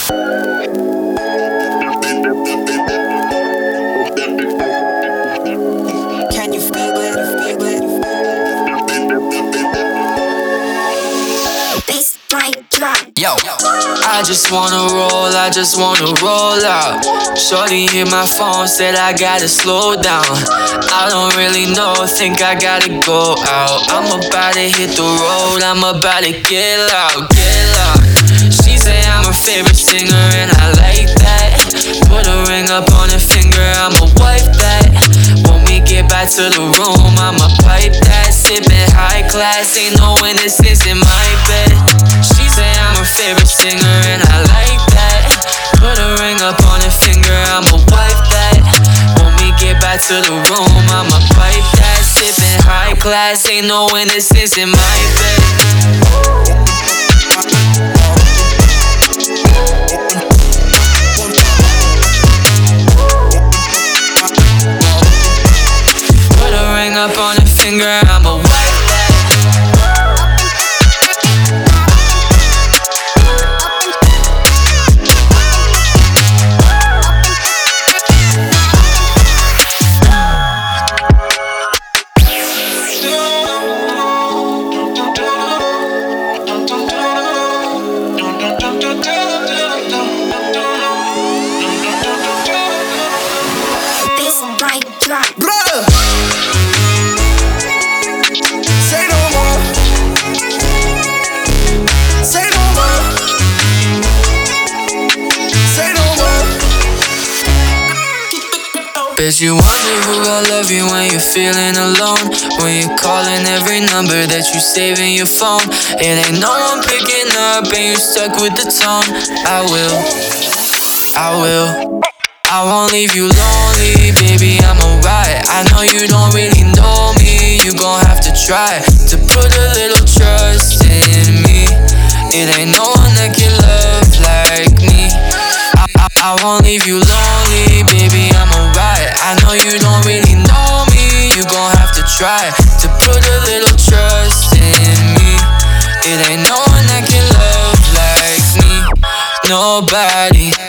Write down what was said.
Can you feel it? Feel it? This might drop. Yo, I just wanna roll out. Shorty hit my phone, said I gotta slow down. I don't really know, think I gotta go out. I'm about to hit the road, I'm about to get loud, get loud. She say I'm her favorite singer and I like that. Put a ring up on her finger, I'ma wipe that. When we get back to the room, I'ma pipe that. Sippin' high class, ain't no innocence in my bed. She say I'm her favorite singer and I like that. Put a ring up on her finger, I'ma wipe that. When we get back to the room, I'ma pipe that. Sippin' high class, ain't no innocence in my bed. Put a ring up on her finger, I'ma wipe that. This might drop. Brother, say no more. Say no more. Say no more. Bet you wonder who gon' love you when you're feeling alone. When you're calling every number that you save in your phone. It ain't no one picking up and you're stuck with the tone. I will. I won't leave you lonely, baby, I'm alright. I know you don't really know me, you gon' have to try to put a little trust in me. It ain't no one that can love like me. I won't leave you lonely, baby, I'm alright. I know you don't really know me, you gon' have to try to put a little trust in me. It ain't no one that can love like me, nobody.